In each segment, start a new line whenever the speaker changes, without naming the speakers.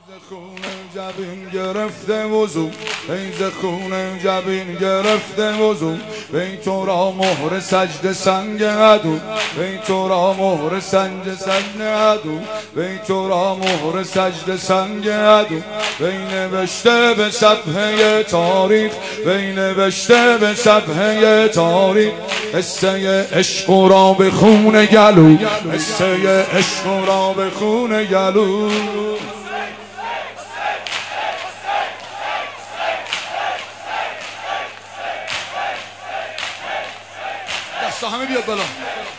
خون جبین گرفته وضو، ز خون جبین گرفته وضو، بی تو را مهر سجد سنگ عدو، بی تو را مهر سنگ عدو، بی تو را مهر سجد سنگ عدو، بی نوشته به صفحه تاریخ، بی نوشته به صفحه تاریخ، قصه عشق را به خون گلو، قصه عشق را به خون گلو. دستا همه بیاد بالا.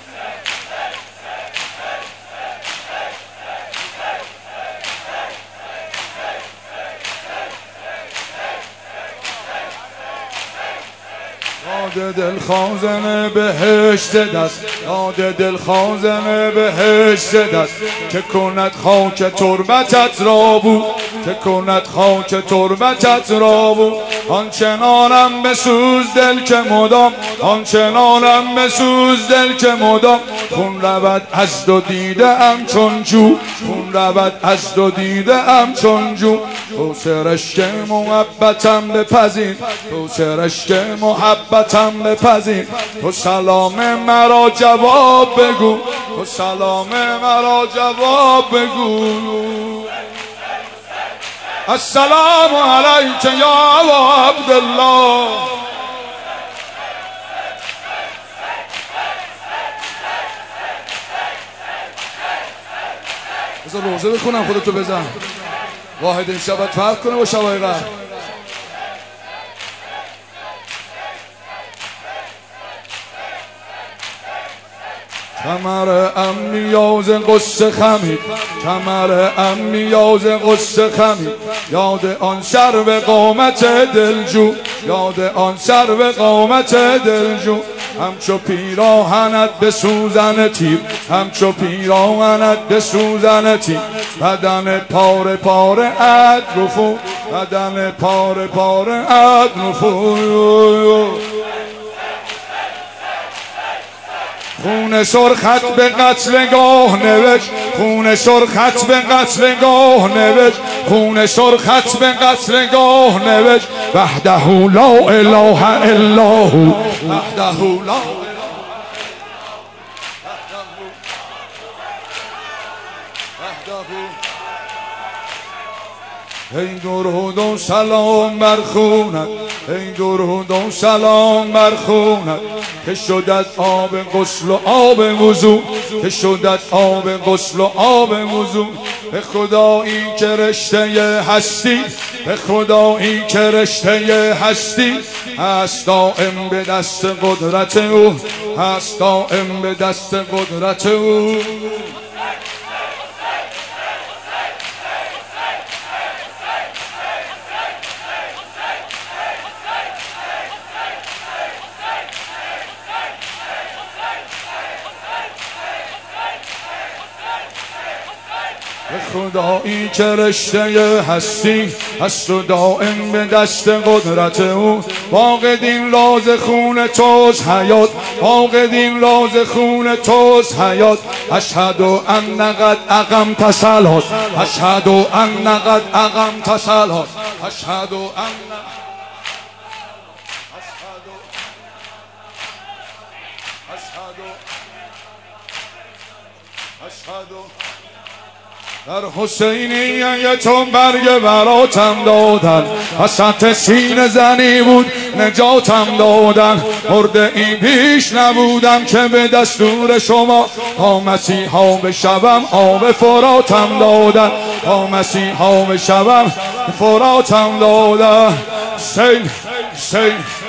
یاد دل خازن بهشت دست، یاد دل خازن بهشت دست، که کند خاک تربتت را بود، که کند خاک تربتت را بود. آنچنانم بسوز دل که مدام، آنچنانم بسوز دل که مدام، خون رود از دو دیده ام چون جو، خون رود از دو دیده ام چون جو. تو سرشک محبتم بپذیر، تو سرشک محبتم بپذیر، تو سلام مرا جواب بگو، تو سلام مرا جواب بگو. السلام علیک یا عبدالله. بذار روزه بخونم، خودتو بزن. واحد این شبت فرق کنه با شبای قبل. کمر انبیا ز غصه خمید، کمر انبیا ز غصه خمید، یاد آن سرو قامت دلجو، یاد آن سرو قامت دلجو. همچو پیراهنت به سوزن تیر، همچو پیراهنت به سوزن تیر، بدن پاره پاره اطرفو، بدن پاره پاره اطرفو. خون سرخت به قتلگاه نوشت، خون سرخت به قتلگاه نوشت، خون سرخت به قتلگاه نوشت. وحده لا اله الا هو، وحده لا ای درود و سلام بر خونت، ای درود و سلام بر خونت، که شدت آب غسل و آب وضو، که شدت آب غسل و آب وضو. به خدایی که رشته هستی، به خدایی که رشته هستی، هست دائم به دست قدرت او، هست دائم به دست قدرت او. به خدایی که رشته هستی، هست و دائم به دست قدرت او. واقعین راز خون توست حیات، واقعین راز خون توست حیات. اشهد ان قد اقمت صلات، اشهد ان قد اقمت صلات، اشهد ان در حسینیه تو برگ براتم دادن، وسط سینه زنی بود نجاتم دادن. مرده ای پیش نبودم که به دستور شما تا مسیحا بشوم آب فراتم دادن، تا مسیحا بشوم فراتم دادن. حسین حسین